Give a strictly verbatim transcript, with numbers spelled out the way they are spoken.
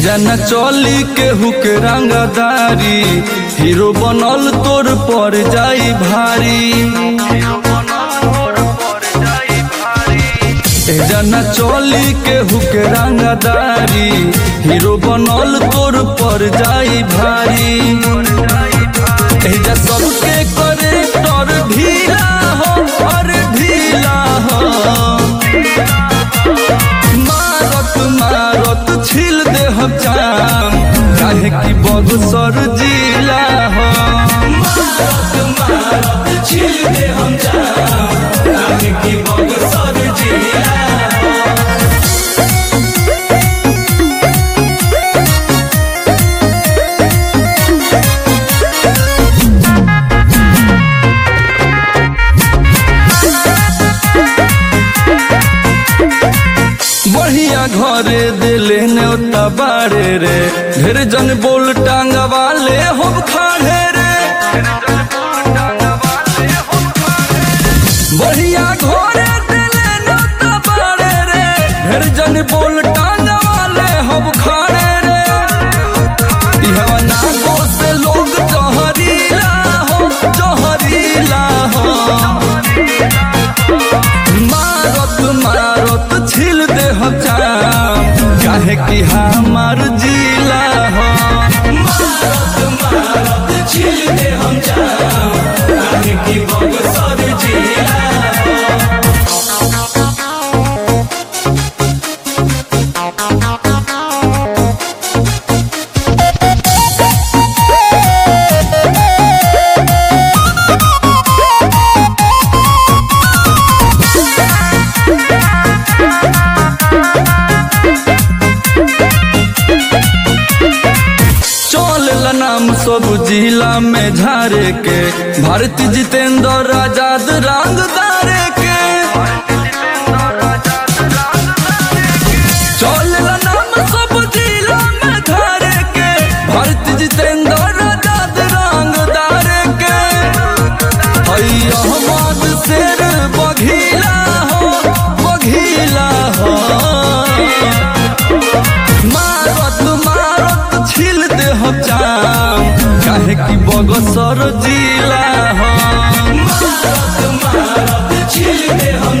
जना चली केहू के रंगदारी, हीरो बनल तोर पर जाई भारी। जना चली केहू के रंगदारी, हीरो बनल तोर पर जाई भारी। एजा सबके करे तोर ढीला हो और ढीला हो, मारत मारत छिल दे हम चाम, काहे की बगसर जिला हो। मारत मारत छिल दे हम चाम, काहे की बगसर जिला हो। बढ़िया घरे दिले न्योता बाड़े रे, ढेर जन बोल टांगा वाले हम खाड़े रे। बढ़िया घरे दिले न्योता बाड़े रे, ढेर जन बोल टांगा वाले हम खाड़े रे। इहवा नागो से लोग जहरीला हो, जहरीला हो। मारत मारत छिल दे हम चाम, काहे की हमार जिला हो। मारत मारत छिल दे हम चाम, काहे की बगसर जिला हो। नाम सब जिला में झारे के, भारती जितेंद्र आजाद रंगदारे के। चल नाम सब जिला में झारे के, भारती जितेंद्र आजाद रंगदारे के। अहमद शेर बघीला हो, बघीला हो। मारत मारत छिल दे हम चाम, काहे की बगसर जिला हो। मारत मारत छिल दे हम